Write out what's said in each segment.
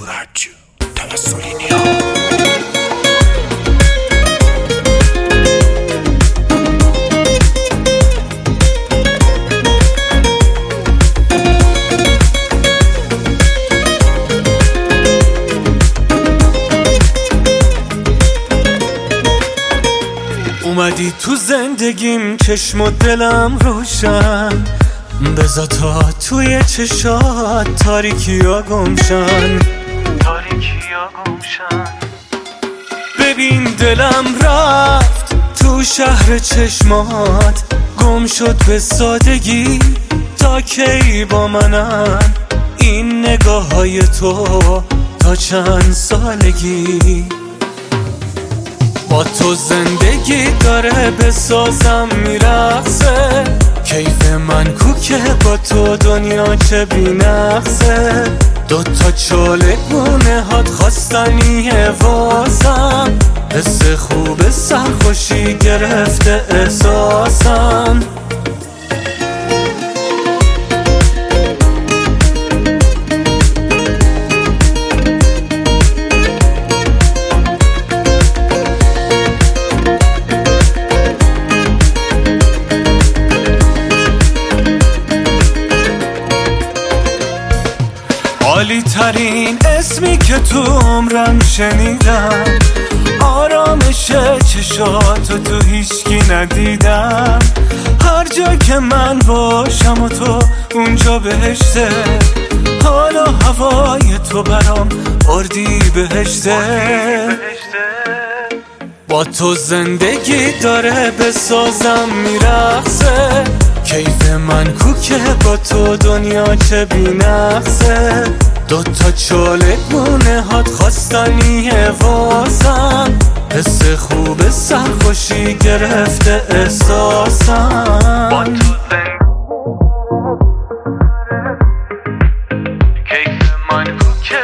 rádio della Solinio. اومدی تو زندگیم، چشم و دلم روشن، بذار تا توی چشات تاریکیا گمشن. ببین دلم رفت تو شهر چشمات، گم شد به سادگی، تا کی با منن این نگاه های تو تا چند سالگی. با تو زندگی داره بسازم میرقصه، کیف من کوکه با تو دنیا چه بی نقصه. دوتا چاله گونه هات خواستنیه واسم، حس خوب سرخوشی گرفته احساسم. عالی ترین اسمی که تو عمرم شنیدم، آرامش چشاتو تو هیچکی ندیدم. هر جا که من باشم و تو اونجا بهشته، حالا هوای تو برام اردی بهشته. با تو زندگی داره بسازم میرقصه، کیف من کوکه با تو دنیا چه بی نقصه. دوتا چاله گونه هات خواستنیه واسم، حس خوب سرخوشی گرفته احساسم. با تو کیف من کوکه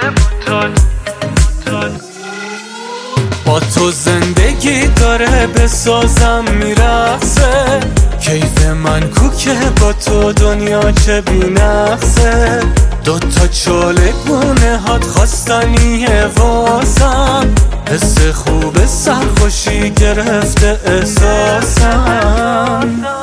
با تو زندگی داره بسازم میرقصه، کیف من کوکه با تو دنیا چه بی نقصه. دوتا چاله گونه هات خواستنیه واسم، حس خوب سرخوشی گرفته احساسم.